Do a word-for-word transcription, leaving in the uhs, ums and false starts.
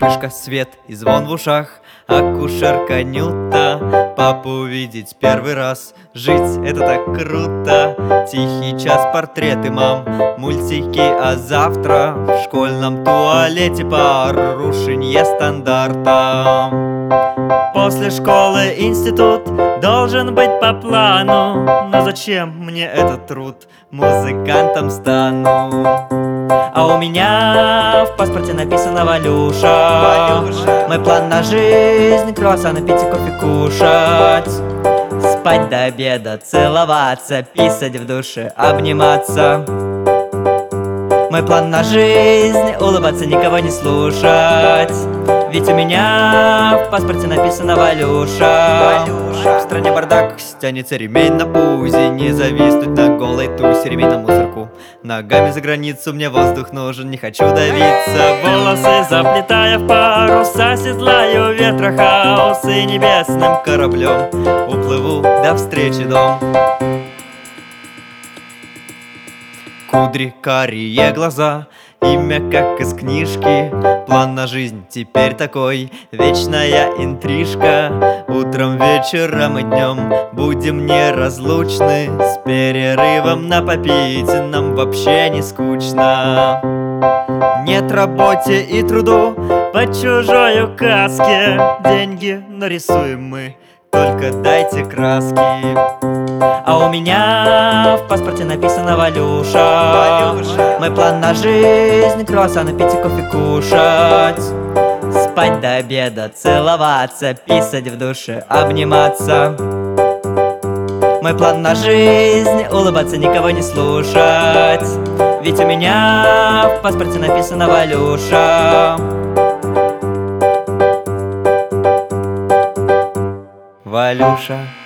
Вспышка, свет и звон в ушах, акушерка Нюта. Папу видеть первый раз, жить это так круто. Тихий час, портреты мам, мультики, а завтра в школьном туалете порушенье стандарта. После школы институт должен быть по плану, но зачем мне этот труд? Музыкантом стану. А у меня в паспорте написано Валюша. Мой план на жизнь — круассаны пить и кофе кушать, спать до обеда, целоваться, писать в душе, обниматься. Мой план на жизнь — улыбаться, никого не слушать, ведь у меня в паспорте написано Валюша. В стране бардак, стянется ремень на пузе, не зависнуть на голой тусе, ремень на мусорку. Ногами за границу, мне воздух нужен, не хочу давиться. Волосы заплетая в паруса, седлаю ветрохаус и небесным кораблем уплыву до встречи, дом. Кудри, карие глаза, имя как из книжки. План на жизнь теперь такой, вечная интрижка. Утром, вечером и днем будем неразлучны, с перерывом на попить нам вообще не скучно. Нет работе и труду по чужой каске, деньги нарисуем мы, только дайте краски. А у меня в паспорте написано Валюша. Валюша. Мой план на жизнь — круассаны пить и кофе кушать, спать до обеда, целоваться, писать в душе, обниматься. Мой план на жизнь — улыбаться, никого не слушать, ведь у меня в паспорте написано Валюша. Валюша.